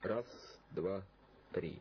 Раз, два, три.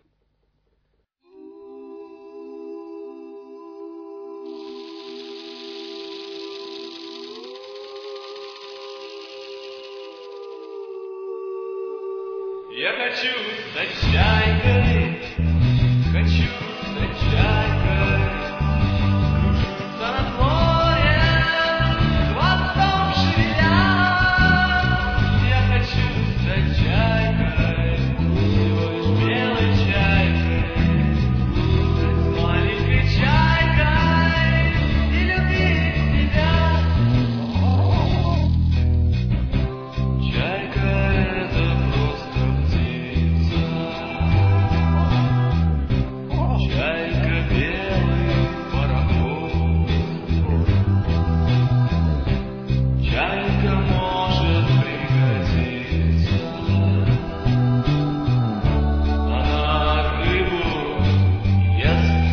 Я хочу стать чайкой, хочу стать чайкой, кружиться над морем, хвостом шевеля. Я хочу стать чайкой, всего лишь белой чайкой, стать маленькой чайкой и любить тебя. Чайка — это просто птица, чайка — белый пароход, чайка может пригодиться, она рыбу ест,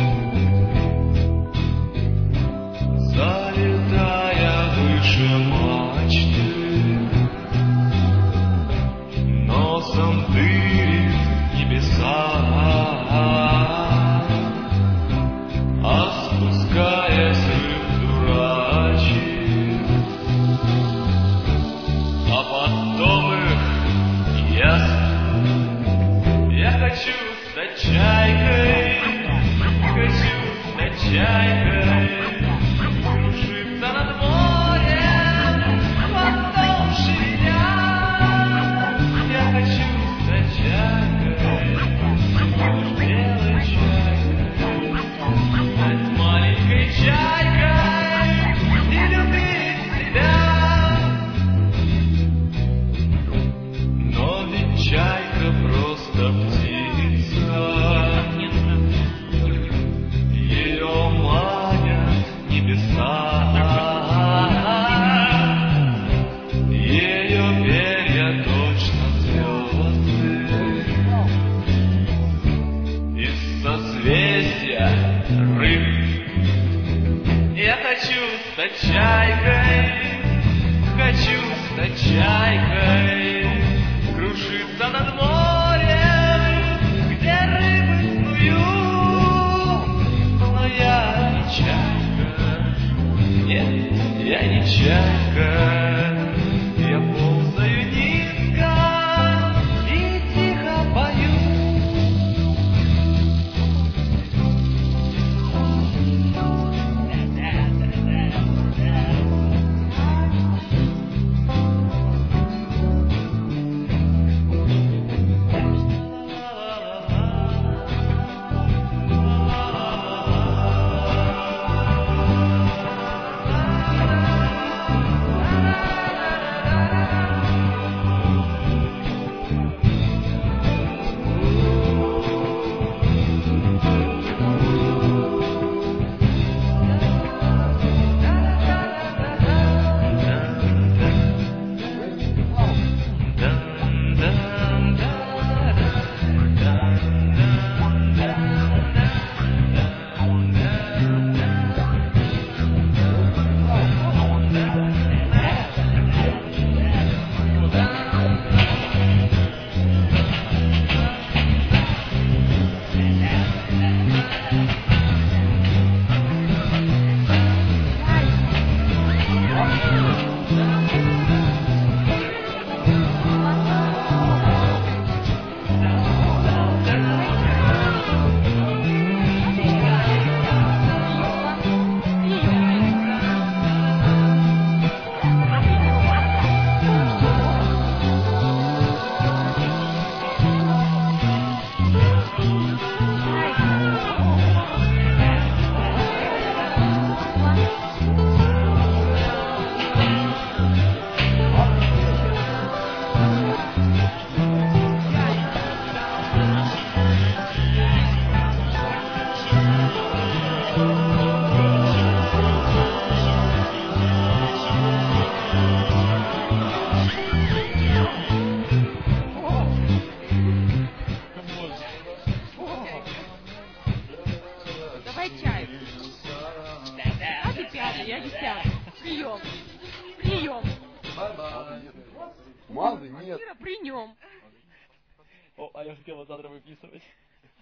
залетая выше мачты. Носом тырит небеса, а спускаясь рыб дурачит, а потом их ест. Я хочу стать чайкой, хочу стать чайкой, кружиться над морем, хвостом шевеля. Я хочу стать чайкой, белой чайкой, стать маленькой чайкой и любить себя. Но ведь чайка просто птица, ее манят небеса. Ее перья точно звезды, из созвездия рыб. Я хочу стать чайкой, хочу стать чайкой, кружиться над морем, где рыбы снуют. Но я не чайка, нет, я не чайка. Я ползаю низко и тихо пою. О, а я хотел вот завтра выписывать.